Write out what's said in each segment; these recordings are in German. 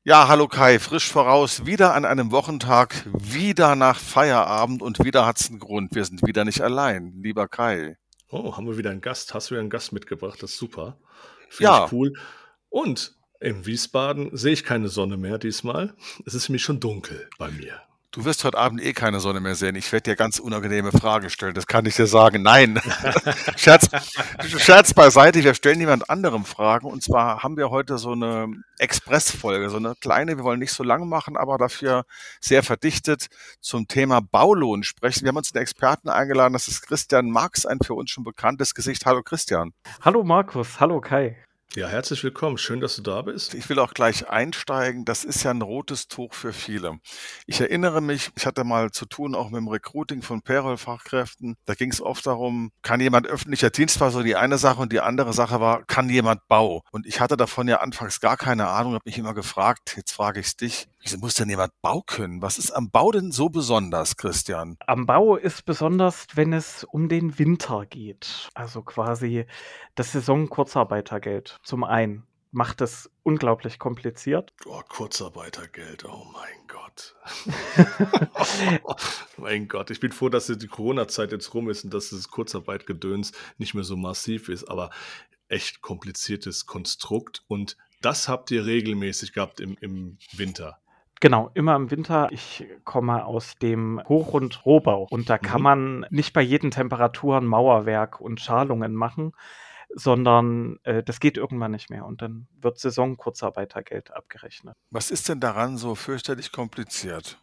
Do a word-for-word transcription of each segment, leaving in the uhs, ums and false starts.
Ja, hallo Kai, frisch voraus, wieder an einem Wochentag, wieder nach Feierabend und wieder hat's einen Grund. Wir sind wieder nicht allein, lieber Kai. Oh, haben wir wieder einen Gast? Hast du wieder einen Gast mitgebracht? Das ist super. Finde ich Ja, cool. Und in Wiesbaden sehe ich keine Sonne mehr diesmal. Es ist nämlich schon dunkel bei mir. du wirst heute Abend eh keine Sonne mehr sehen. Ich werde dir ganz unangenehme Fragen stellen, das kann ich dir sagen. Nein, Scherz, Scherz beiseite, wir stellen jemand anderem Fragen. Und zwar haben wir heute so eine Expressfolge, so eine kleine, wir wollen nicht so lang machen, aber dafür sehr verdichtet zum Thema Baulohn sprechen. Wir haben uns einen Experten eingeladen, das ist Christian Marx, ein für uns schon bekanntes Gesicht. Hallo Christian. Hallo Markus, hallo Kai. Ja, herzlich willkommen. Schön, dass du da bist. Ich will auch gleich einsteigen. Das ist ja ein rotes Tuch für viele. Ich erinnere mich, ich hatte mal zu tun auch mit dem Recruiting von Payroll-Fachkräften. Da ging es oft darum, kann jemand öffentlicher Dienst, war so die eine Sache, und die andere Sache war, kann jemand Bau? Und ich hatte davon ja anfangs gar keine Ahnung, habe mich immer gefragt, jetzt frage ich es dich, wieso muss denn jemand Bau können? Was ist am Bau denn so besonders, Christian? Am Bau ist besonders, wenn es um den Winter geht. Also quasi das Saison-Kurzarbeitergeld. Zum einen macht es unglaublich kompliziert. Oh, Kurzarbeitergeld, oh mein Gott. Mein Gott, ich bin froh, dass die Corona-Zeit jetzt rum ist und dass das Kurzarbeitgedöns nicht mehr so massiv ist, aber echt kompliziertes Konstrukt. Und das habt ihr regelmäßig gehabt im, im Winter. Genau, immer im Winter. Ich komme aus dem Hoch- und Rohbau und da kann Mhm. man nicht bei jeden Temperaturen Mauerwerk und Schalungen machen, sondern äh, das geht irgendwann nicht mehr und dann wird Saison-Kurzarbeitergeld abgerechnet. Was ist denn daran so fürchterlich kompliziert?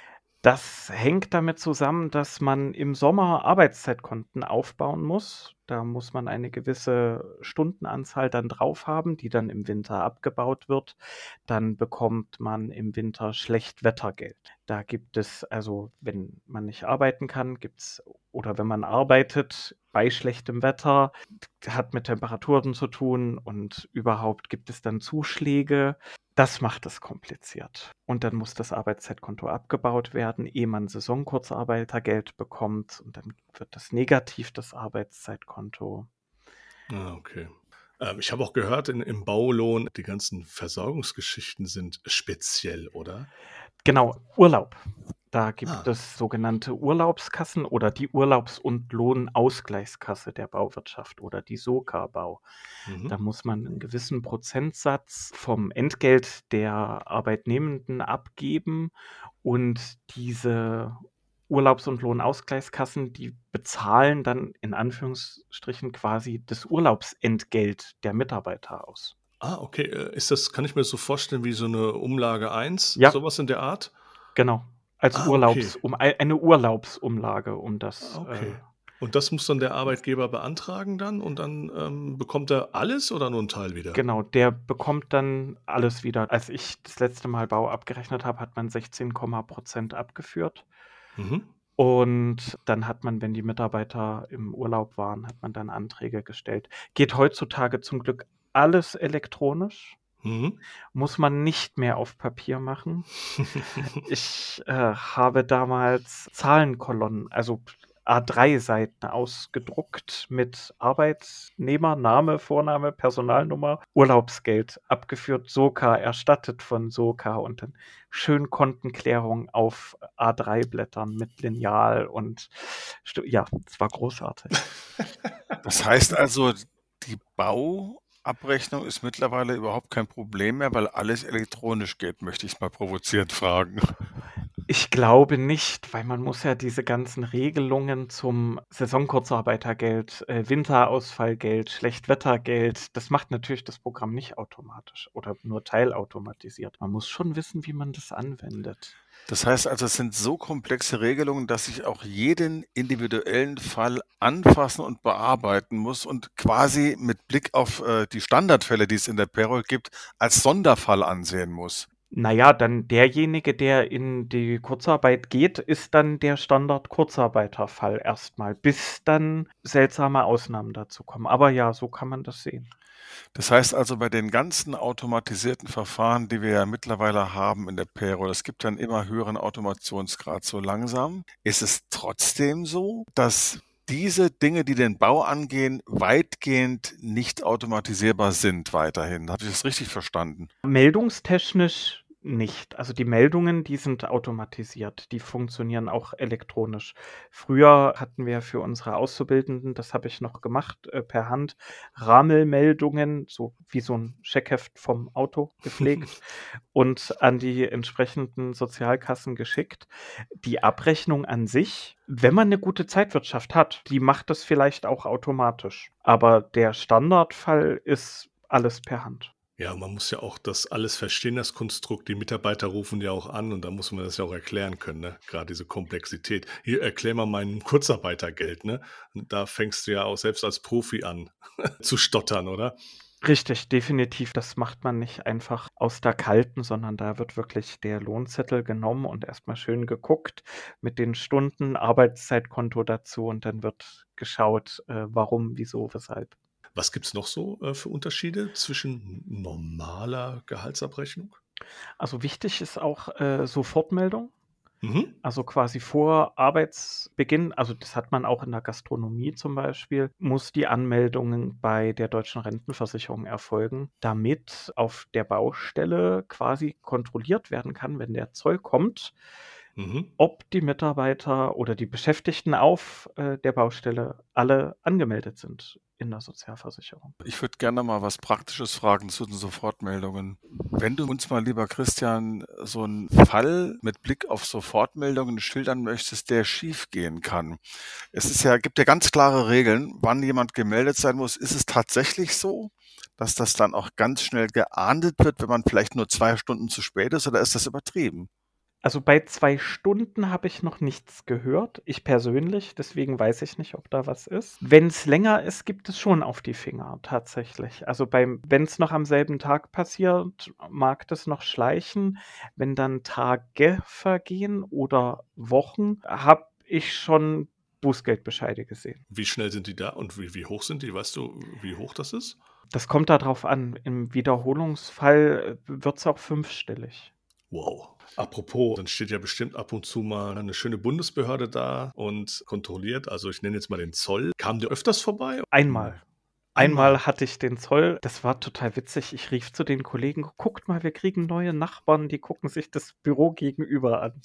Das hängt damit zusammen, dass man im Sommer Arbeitszeitkonten aufbauen muss. Da muss man eine gewisse Stundenanzahl dann drauf haben, die dann im Winter abgebaut wird. Dann bekommt man im Winter Schlechtwettergeld. Da gibt es, also wenn man nicht arbeiten kann, gibt's, oder wenn man arbeitet bei schlechtem Wetter, hat mit Temperaturen zu tun und überhaupt gibt es dann Zuschläge. Das macht es kompliziert. Und dann muss das Arbeitszeitkonto abgebaut werden, ehe man Saisonkurzarbeitergeld bekommt. Und dann wird das negativ, das Arbeitszeitkonto. Ah, okay. Ähm, ich habe auch gehört, in, im Baulohn, die ganzen Versorgungsgeschichten sind speziell, oder? Genau, Urlaub. Da gibt Ah. es sogenannte Urlaubskassen oder die Urlaubs- und Lohnausgleichskasse der Bauwirtschaft oder die SOKA-Bau. Mhm. Da muss man einen gewissen Prozentsatz vom Entgelt der Arbeitnehmenden abgeben und diese Urlaubs- und Lohnausgleichskassen, die bezahlen dann in Anführungsstrichen quasi das Urlaubsentgelt der Mitarbeiter aus. Ah, okay. Äh, Ist das, kann ich mir so vorstellen wie so eine Umlage eins, Ja, sowas in der Art? genau. Als Ah, okay. Urlaubs um eine Urlaubsumlage, um Ah, das äh, okay. Und das muss dann der Arbeitgeber beantragen dann und dann ähm, bekommt er alles oder nur einen Teil wieder? genau, der bekommt dann alles wieder. Als ich das letzte Mal Bau abgerechnet habe, hat man sechzehn Prozent abgeführt. Mhm. Und dann hat man, wenn die Mitarbeiter im Urlaub waren, hat man dann Anträge gestellt. Geht heutzutage zum Glück alles elektronisch. Mhm. Muss man nicht mehr auf Papier machen. Ich äh, habe damals Zahlenkolonnen, also A drei Seiten ausgedruckt mit Arbeitnehmer, Name, Vorname, Personalnummer, Urlaubsgeld abgeführt, SOKA, erstattet von SOKA und dann schön Kontenklärung auf A drei Blättern mit Lineal und stu- ja, es war großartig. Das heißt also, die Bauabrechnung ist mittlerweile überhaupt kein Problem mehr, weil alles elektronisch geht, möchte ich mal provozierend fragen. Ich glaube nicht, weil man muss ja diese ganzen Regelungen zum Saisonkurzarbeitergeld, äh, Winterausfallgeld, Schlechtwettergeld, das macht natürlich das Programm nicht automatisch oder nur teilautomatisiert. Man muss schon wissen, wie man das anwendet. Das heißt also, es sind so komplexe Regelungen, dass ich auch jeden individuellen Fall anfassen und bearbeiten muss und quasi mit Blick auf äh, die Standardfälle, die es in der Payroll gibt, als Sonderfall ansehen muss. Naja, dann derjenige, der in die Kurzarbeit geht, ist dann der Standard-Kurzarbeiterfall erstmal, bis dann seltsame Ausnahmen dazu kommen. Aber ja, so kann man das sehen. Das heißt also, bei den ganzen automatisierten Verfahren, die wir ja mittlerweile haben in der Payroll, es gibt ja einen immer höheren Automationsgrad so langsam, ist es trotzdem so, dass diese Dinge, die den Bau angehen, weitgehend nicht automatisierbar sind weiterhin. Habe ich das richtig verstanden? Meldungstechnisch nicht. Also die Meldungen, die sind automatisiert, die funktionieren auch elektronisch. Früher hatten wir für unsere Auszubildenden, das habe ich noch gemacht, äh, per Hand, Ramelmeldungen, so wie so ein Checkheft vom Auto gepflegt und an die entsprechenden Sozialkassen geschickt. Die Abrechnung an sich, wenn man eine gute Zeitwirtschaft hat, die macht das vielleicht auch automatisch. Aber der Standardfall ist alles per Hand. Ja, man muss ja auch das alles verstehen, das Konstrukt. Die Mitarbeiter rufen ja auch an und da muss man das ja auch erklären können, ne? Gerade diese Komplexität. Hier, erklär mal mein Kurzarbeitergeld, ne? Und da fängst du ja auch selbst als Profi an zu stottern, oder? Richtig, definitiv. Das macht man nicht einfach aus der Kalten, sondern da wird wirklich der Lohnzettel genommen und erstmal schön geguckt mit den Stunden, Arbeitszeitkonto dazu und dann wird geschaut, äh, warum, wieso, weshalb. Was gibt's noch so äh, für Unterschiede zwischen normaler Gehaltsabrechnung? Also wichtig ist auch äh, Sofortmeldung. Mhm. Also quasi vor Arbeitsbeginn, also das hat man auch in der Gastronomie zum Beispiel, muss die Anmeldung bei der Deutschen Rentenversicherung erfolgen, damit auf der Baustelle quasi kontrolliert werden kann, wenn der Zoll kommt, Mhm. ob die Mitarbeiter oder die Beschäftigten auf äh, der Baustelle alle angemeldet sind in der Sozialversicherung. Ich würde gerne mal was Praktisches fragen zu den Sofortmeldungen. Wenn du uns mal, lieber Christian, so einen Fall mit Blick auf Sofortmeldungen schildern möchtest, der schiefgehen kann. Es ist ja, gibt ja ganz klare Regeln, wann jemand gemeldet sein muss. Ist es tatsächlich so, dass das dann auch ganz schnell geahndet wird, wenn man vielleicht nur zwei Stunden zu spät ist, oder ist das übertrieben? Also bei zwei Stunden habe ich noch nichts gehört, ich persönlich, deswegen weiß ich nicht, ob da was ist. Wenn es länger ist, gibt es schon auf die Finger tatsächlich. Also beim, wenn es noch am selben Tag passiert, mag das noch schleichen. Wenn dann Tage vergehen oder Wochen, habe ich schon Bußgeldbescheide gesehen. Wie schnell sind die da und wie, wie hoch sind die? Weißt du, wie hoch das ist? Das kommt darauf an. Im Wiederholungsfall wird es auch fünfstellig. Wow. Apropos, dann steht ja bestimmt ab und zu mal eine schöne Bundesbehörde da und kontrolliert. Also ich nenne jetzt mal den Zoll. Kam der öfters vorbei? Einmal. Einmal. Einmal hatte ich den Zoll, das war total witzig. Ich rief zu den Kollegen: „Guckt mal, wir kriegen neue Nachbarn, die gucken sich das Büro gegenüber an.“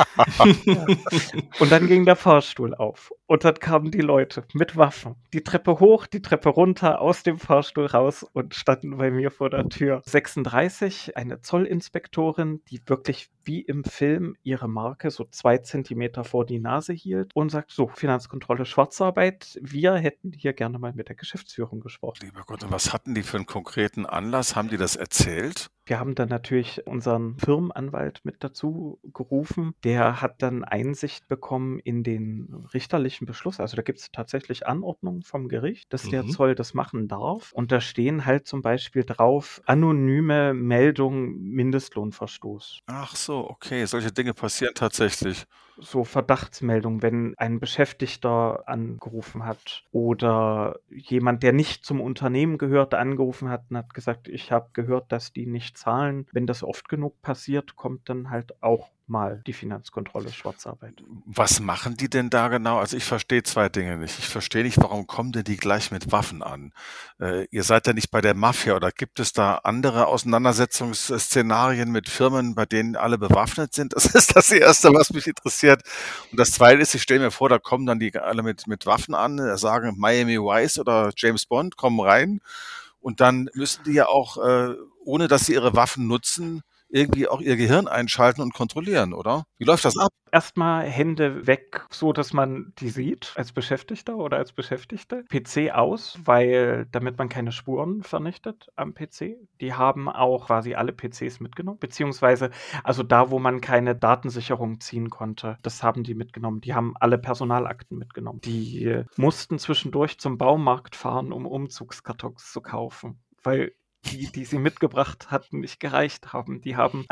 Ja. Und dann ging der Fahrstuhl auf und dann kamen die Leute mit Waffen. Die Treppe hoch, die Treppe runter, aus dem Fahrstuhl raus und standen bei mir vor der Tür. sechsunddreißig, eine Zollinspektorin, die wirklich wie im Film ihre Marke so zwei Zentimeter vor die Nase hielt und sagt: „So, Finanzkontrolle Schwarzarbeit, wir hätten hier gerne mal mit der Geschäftsführung gesprochen.“ Lieber Gott, und was hatten die für einen konkreten Anlass? Haben die das erzählt? Wir haben dann natürlich unseren Firmenanwalt mit dazu gerufen. Der hat dann Einsicht bekommen in den richterlichen Beschluss. Also da gibt es tatsächlich Anordnungen vom Gericht, dass der Mhm. Zoll das machen darf. Und da stehen halt zum Beispiel drauf: anonyme Meldung, Mindestlohnverstoß. Ach so, okay, solche Dinge passieren tatsächlich. So Verdachtsmeldung, wenn ein Beschäftigter angerufen hat oder jemand, der nicht zum Unternehmen gehört, angerufen hat und hat gesagt: „Ich habe gehört, dass die nicht zahlen.“ Wenn das oft genug passiert, kommt dann halt auch mal die Finanzkontrolle Schwarzarbeit. Was machen die denn da genau? Also ich verstehe zwei Dinge nicht. Ich verstehe nicht, warum kommen denn die gleich mit Waffen an? Äh, ihr seid ja nicht bei der Mafia, oder gibt es da andere Auseinandersetzungsszenarien mit Firmen, bei denen alle bewaffnet sind? Das ist das Erste, was mich interessiert. Und das Zweite ist, ich stelle mir vor, da kommen dann die alle mit, mit Waffen an, äh, sagen Miami Vice oder James Bond, kommen rein, und dann müssen die ja auch, äh, ohne dass sie ihre Waffen nutzen, irgendwie auch ihr Gehirn einschalten und kontrollieren, oder? Wie läuft das ab? Erstmal Hände weg, so dass man die sieht als Beschäftigter oder als Beschäftigte. P C aus, weil damit man keine Spuren vernichtet am P C. Die haben auch quasi alle P Cs mitgenommen, beziehungsweise also da, wo man keine Datensicherung ziehen konnte, das haben die mitgenommen. Die haben alle Personalakten mitgenommen. Die äh, mussten zwischendurch zum Baumarkt fahren, um Umzugskartons zu kaufen, weil die, die sie mitgebracht hatten, nicht gereicht haben. Die haben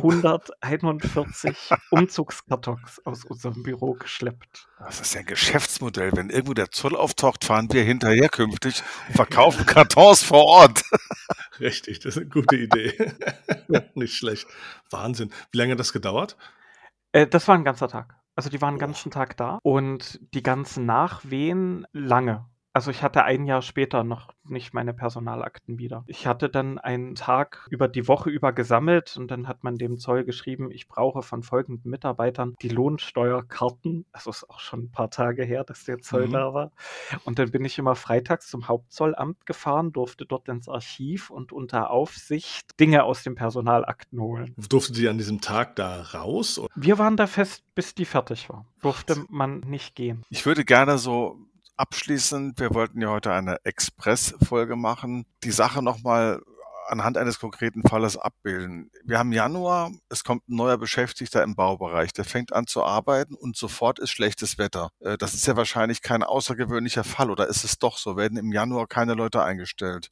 hunderteinundvierzig Umzugskartons aus unserem Büro geschleppt. Das ist ja ein Geschäftsmodell. Wenn irgendwo der Zoll auftaucht, fahren wir hinterher künftig und verkaufen Kartons vor Ort. Richtig, das ist eine gute Idee. Nicht schlecht. Wahnsinn. Wie lange hat das gedauert? Äh, das war ein ganzer Tag. Also die waren den Boah. ganzen Tag da und die ganzen Nachwehen lange. Also ich hatte ein Jahr später noch nicht meine Personalakten wieder. Ich hatte dann einen Tag über die Woche über gesammelt und dann hat man dem Zoll geschrieben, ich brauche von folgenden Mitarbeitern die Lohnsteuerkarten. Das ist auch schon ein paar Tage her, dass der Zoll Mhm. da war. Und dann bin ich immer freitags zum Hauptzollamt gefahren, durfte dort ins Archiv und unter Aufsicht Dinge aus den Personalakten holen. Durften Sie an diesem Tag da raus? Oder? Wir waren da fest, bis die fertig war. Durfte man nicht gehen. Ich würde gerne so abschließend, wir wollten ja heute eine Express-Folge machen, die Sache nochmal anhand eines konkreten Falles abbilden. Wir haben Januar, es kommt ein neuer Beschäftigter im Baubereich, der fängt an zu arbeiten und sofort ist schlechtes Wetter. Äh, Das ist ja wahrscheinlich kein außergewöhnlicher Fall, oder ist es doch so? Werden im Januar keine Leute eingestellt?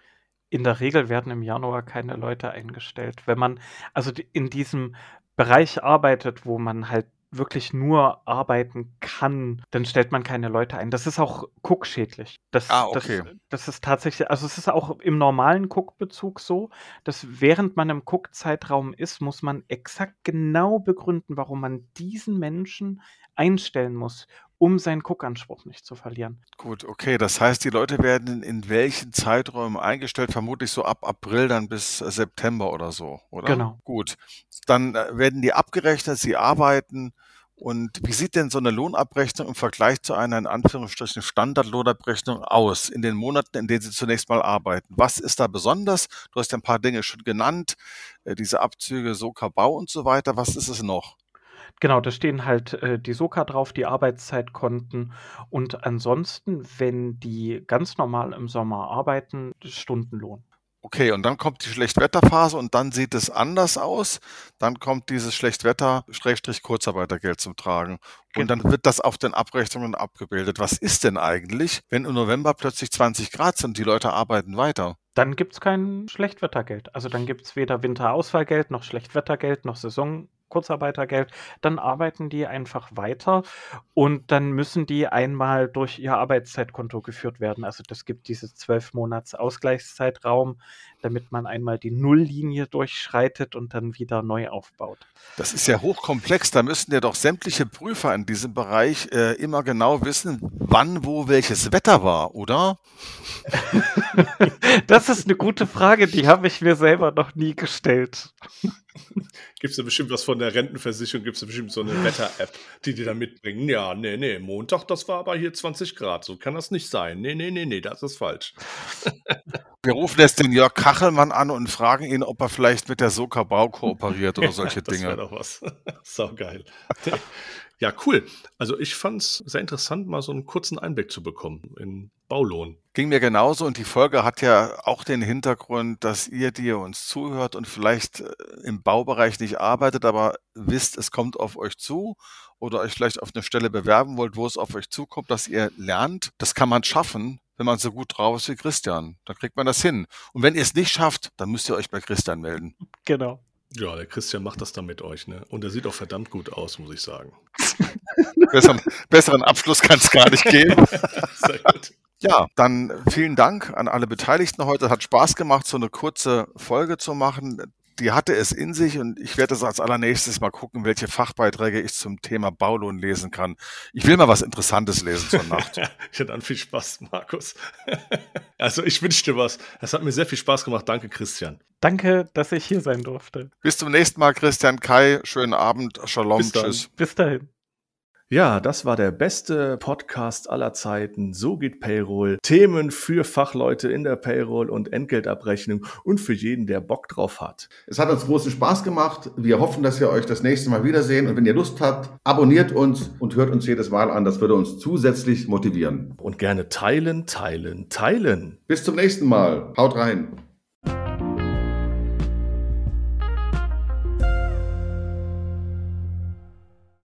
In der Regel werden im Januar keine Leute eingestellt. Wenn man also die- in diesem Bereich arbeitet, wo man halt wirklich nur arbeiten kann, dann stellt man keine Leute ein. Das ist auch guckschädlich. Das, Ah, okay. das, das ist tatsächlich, also es ist auch im normalen Guckbezug so, dass während man im Guckzeitraum ist, muss man exakt genau begründen, warum man diesen Menschen einstellen muss, um seinen Guckanspruch nicht zu verlieren. Gut, okay. Das heißt, die Leute werden in welchen Zeiträumen eingestellt? Vermutlich so ab April dann bis äh, September oder so, oder? Genau. Gut. Dann äh, werden die abgerechnet, sie arbeiten. Und wie sieht denn so eine Lohnabrechnung im Vergleich zu einer in Anführungsstrichen Standardlohnabrechnung aus in den Monaten, in denen Sie zunächst mal arbeiten? Was ist da besonders? Du hast ja ein paar Dinge schon genannt, äh, diese Abzüge, Soka Bau und so weiter. Was ist es noch? Genau, da stehen halt äh, die Soka drauf, die Arbeitszeitkonten und ansonsten, wenn die ganz normal im Sommer arbeiten, Stundenlohn. Okay, und dann kommt die Schlechtwetterphase und dann sieht es anders aus. Dann kommt dieses Schlechtwetter-Kurzarbeitergeld zum Tragen. Und dann wird das auf den Abrechnungen abgebildet. Was ist denn eigentlich, wenn im November plötzlich zwanzig Grad sind und die Leute arbeiten weiter? Dann gibt es kein Schlechtwettergeld. Also dann gibt es weder Winterausfallgeld noch Schlechtwettergeld noch Saisonkurzarbeitergeld. Dann arbeiten die einfach weiter und dann müssen die einmal durch ihr Arbeitszeitkonto geführt werden. Also das gibt diese zwölf Monats Ausgleichszeitraum, damit man einmal die Nulllinie durchschreitet und dann wieder neu aufbaut. Das ist ja hochkomplex. Da müssen ja doch sämtliche Prüfer in diesem Bereich äh, immer genau wissen, wann, wo, welches Wetter war, oder? Das ist eine gute Frage, die habe ich mir selber noch nie gestellt. Gibt es da bestimmt was von der Rentenversicherung? Gibt es da bestimmt so eine Wetter-App, die die da mitbringen? Ja, nee, nee, Montag, das war aber hier zwanzig Grad. So kann das nicht sein. Nee, nee, nee, nee, das ist falsch. Wir rufen jetzt den Jörg Kachelmann an und fragen ihn, ob er vielleicht mit der Soka Bau kooperiert oder solche Das wäre Dinge. doch was. Saugeil. Ja, cool. Also ich fand es sehr interessant, mal so einen kurzen Einblick zu bekommen in Baulohn. Ging mir genauso und die Folge hat ja auch den Hintergrund, dass ihr, die ihr uns zuhört und vielleicht äh, im Baubereich nicht arbeitet, aber wisst, es kommt auf euch zu oder euch vielleicht auf eine Stelle bewerben wollt, wo es auf euch zukommt, dass ihr lernt. Das kann man schaffen, wenn man so gut drauf ist wie Christian. Dann kriegt man das hin. Und wenn ihr es nicht schafft, dann müsst ihr euch bei Christian melden. Genau. Ja, der Christian macht das dann mit euch, ne? Und er sieht auch verdammt gut aus, muss ich sagen. Besseren, besseren Abschluss kann es gar nicht geben. Sehr gut. Ja, dann vielen Dank an alle Beteiligten heute. Hat Spaß gemacht, so eine kurze Folge zu machen. Die hatte es in sich und ich werde es als allernächstes mal gucken, welche Fachbeiträge ich zum Thema Baulohn lesen kann. Ich will mal was Interessantes lesen zur Nacht. Ja, dann viel Spaß, Markus. Also ich wünsche dir was. Es hat mir sehr viel Spaß gemacht. Danke, Christian. Danke, dass ich hier sein durfte. Bis zum nächsten Mal, Christian Kai. Schönen Abend. Shalom. Bis dann. Tschüss. Bis dahin. Ja, das war der beste Podcast aller Zeiten. So geht Payroll. Themen für Fachleute in der Payroll und Entgeltabrechnung und für jeden, der Bock drauf hat. Es hat uns großen Spaß gemacht. Wir hoffen, dass wir euch das nächste Mal wiedersehen. Und wenn ihr Lust habt, abonniert uns und hört uns jedes Mal an. Das würde uns zusätzlich motivieren. Und gerne teilen, teilen, teilen. Bis zum nächsten Mal. Haut rein.